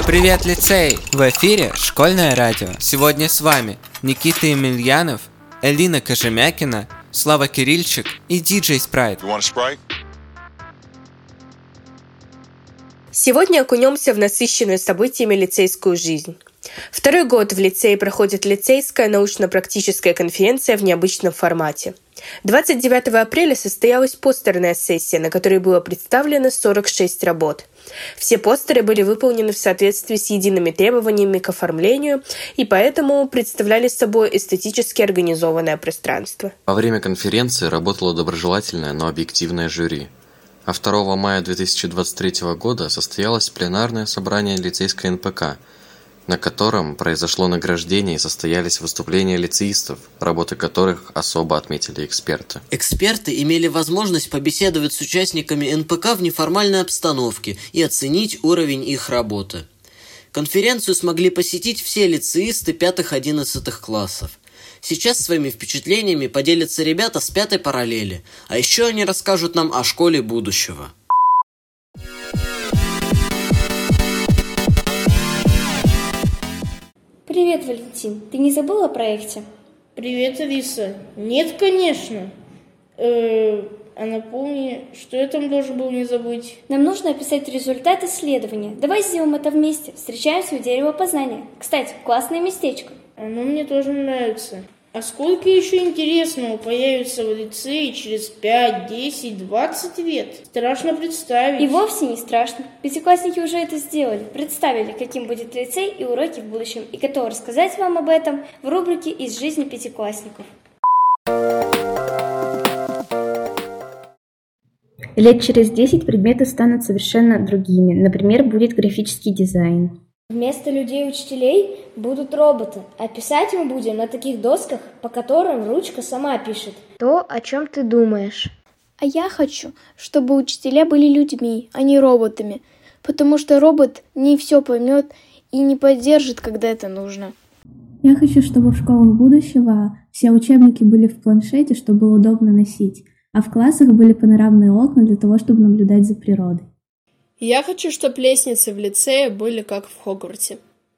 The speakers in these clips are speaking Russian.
Привет, лицей! В эфире Школьное радио. Сегодня с вами Никита Емельянов, Элина Кожемякина, Слава Кирильчик и диджей Спрайт. Сегодня окунемся в насыщенную событиями лицейскую жизнь. Второй год в лицее проходит лицейская научно-практическая конференция в необычном формате. 29 апреля состоялась постерная сессия, на которой было представлено 46 работ. Все постеры были выполнены в соответствии с едиными требованиями к оформлению и поэтому представляли собой эстетически организованное пространство. Во время конференции работало доброжелательное, но объективное жюри. А 2 мая 2023 года состоялось пленарное собрание лицейской НПК, на котором произошло награждение и состоялись выступления лицеистов, работы которых особо отметили эксперты. Эксперты имели возможность побеседовать с участниками НПК в неформальной обстановке и оценить уровень их работы. Конференцию смогли посетить все лицеисты 5-11 классов. Сейчас своими впечатлениями поделятся ребята с 5-й параллели, а еще они расскажут нам о школе будущего. Привет, Валентин. Ты не забыл о проекте? Привет, Алиса. Нет, конечно. А напомни, что я там должен был не забыть? Нам нужно описать результат исследования. Давай сделаем это вместе. Встречаемся у дерева познания. Кстати, классное местечко. Оно мне тоже нравится. А сколько еще интересного появится в лицее через 5, 10, 20 лет? Страшно представить. И вовсе не страшно. Пятиклассники уже это сделали. Представили, каким будет лицей и уроки в будущем. И готовы рассказать вам об этом в рубрике «Из жизни пятиклассников». Лет через 10 предметы станут совершенно другими. Например, будет графический дизайн. Вместо людей-учителей будут роботы, а писать мы будем на таких досках, по которым ручка сама пишет. То, о чем ты думаешь. А я хочу, чтобы учителя были людьми, а не роботами, потому что робот не все поймет и не поддержит, когда это нужно. Я хочу, чтобы в школах будущего все учебники были в планшете, чтобы было удобно носить, а в классах были панорамные окна для того, чтобы наблюдать за природой. Я хочу, чтобы лестницы в лицее были как в Хогвартсе.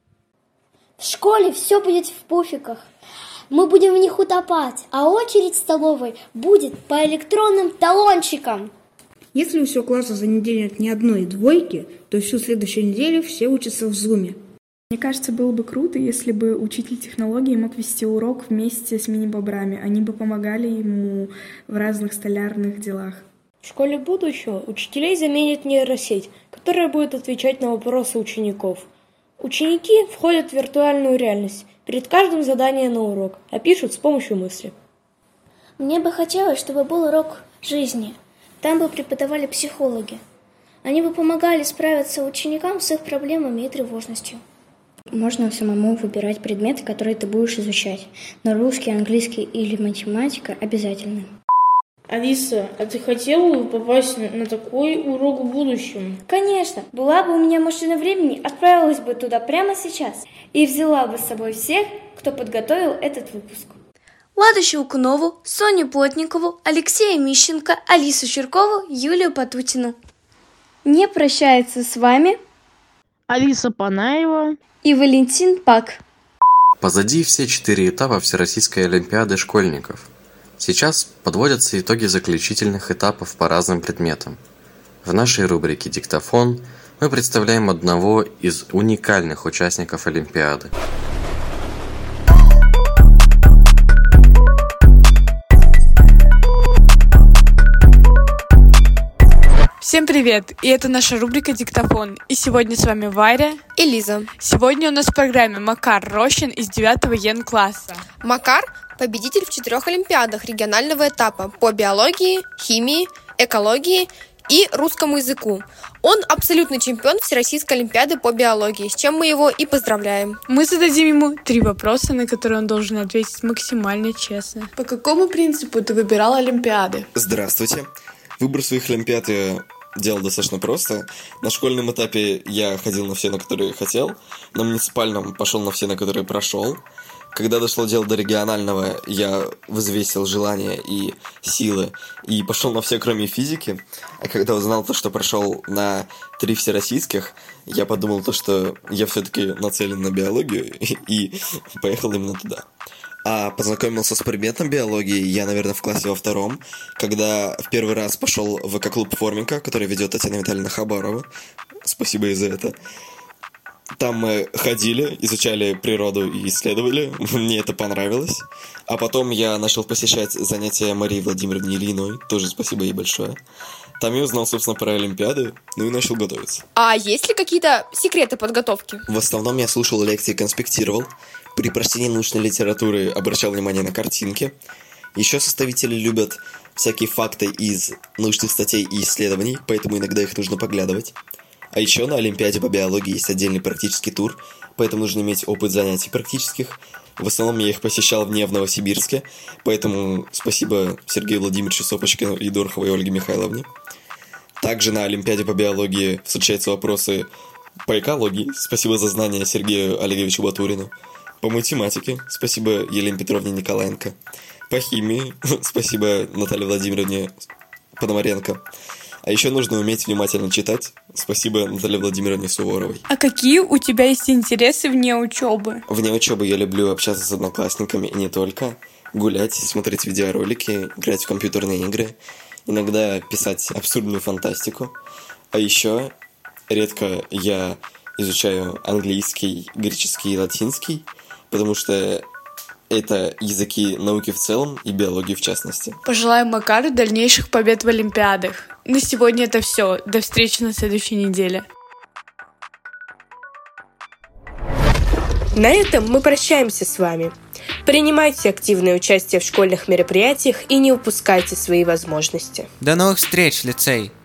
В школе все будет в пуфиках. Мы будем в них утопать, а очередь в столовой будет по электронным талончикам. Если у всего класса за неделю нет ни одной двойки, то всю следующую неделю все учатся в Зуме. Мне кажется, было бы круто, если бы учитель технологий мог вести урок вместе с мини-бобрами. Они бы помогали ему в разных столярных делах. В школе будущего учителей заменит нейросеть, которая будет отвечать на вопросы учеников. Ученики входят в виртуальную реальность перед каждым заданием на урок, а пишут с помощью мысли. Мне бы хотелось, чтобы был урок жизни. Там бы преподавали психологи. Они бы помогали справиться ученикам с их проблемами и тревожностью. Можно самому выбирать предметы, которые ты будешь изучать. Но русский, английский или математика обязательны. Алиса, а ты хотела бы попасть на такой урок в будущем? Конечно. Была бы у меня машина времени, отправилась бы туда прямо сейчас и взяла бы с собой всех, кто подготовил этот выпуск. Ладу Щелкунову, Соню Плотникову, Алексея Мищенко, Алису Чиркову, Юлию Потутину. Не прощается с вами Алиса Панаева и Валентин Пак. Позади все 4 этапа Всероссийской олимпиады школьников. Сейчас подводятся итоги заключительных этапов по разным предметам. В нашей рубрике «Диктофон» мы представляем одного из уникальных участников Олимпиады. Всем привет! И это наша рубрика «Диктофон». И сегодня с вами Варя и Лиза. Сегодня у нас в программе Макар Рощин из 9 Ен-класса. Макар – победитель в 4 олимпиадах регионального этапа по биологии, химии, экологии и русскому языку. Он абсолютный чемпион Всероссийской олимпиады по биологии, с чем мы его и поздравляем. Мы зададим ему 3 вопроса, на которые он должен ответить максимально честно. По какому принципу ты выбирал олимпиады? Здравствуйте. Выбор своих олимпиад я делал достаточно просто. На школьном этапе я ходил на все, на которые хотел. На муниципальном пошел на все, на которые прошел. Когда дошло дело до регионального, я взвесил желания и силы и пошел на все, кроме физики. А когда узнал то, что прошел на 3 всероссийских, я подумал то, что я все-таки нацелен на биологию и поехал именно туда. А познакомился с предметом биологии я, наверное, в классе во 2, когда в первый раз пошел в ЭКО-клуб «Формика», который ведет Татьяна Витальевна Хабарова. Спасибо ей за это. Там мы ходили, изучали природу и исследовали. Мне это понравилось. А потом я начал посещать занятия Марии Владимировны Ильиной. Тоже спасибо ей большое. Там я узнал, собственно, про Олимпиады, и начал готовиться. А есть ли какие-то секреты подготовки? В основном я слушал лекции и конспектировал. При прочтении научной литературы обращал внимание на картинки. Еще составители любят всякие факты из научных статей и исследований, поэтому иногда их нужно поглядывать. А еще на Олимпиаде по биологии есть отдельный практический тур, поэтому нужно иметь опыт занятий практических. В основном я их посещал в Новосибирске, поэтому спасибо Сергею Владимировичу Сопочкину и Дороховой Ольге Михайловне. Также на Олимпиаде по биологии встречаются вопросы по экологии. Спасибо за знания Сергею Олеговичу Батурину. По математике спасибо Елене Петровне Николаенко. По химии спасибо Наталье Владимировне Пономаренко. А еще нужно уметь внимательно читать. Спасибо Наталье Владимировне Суворовой. А какие у тебя есть интересы вне учебы? Вне учебы я люблю общаться с одноклассниками и не только. Гулять, смотреть видеоролики, играть в компьютерные игры. Иногда писать абсурдную фантастику. А еще редко я изучаю английский, греческий и латинский, потому что это языки науки в целом и биологии в частности. Пожелаем Макару дальнейших побед в Олимпиадах. На сегодня это все. До встречи на следующей неделе. На этом мы прощаемся с вами. Принимайте активное участие в школьных мероприятиях и не упускайте свои возможности. До новых встреч, лицей!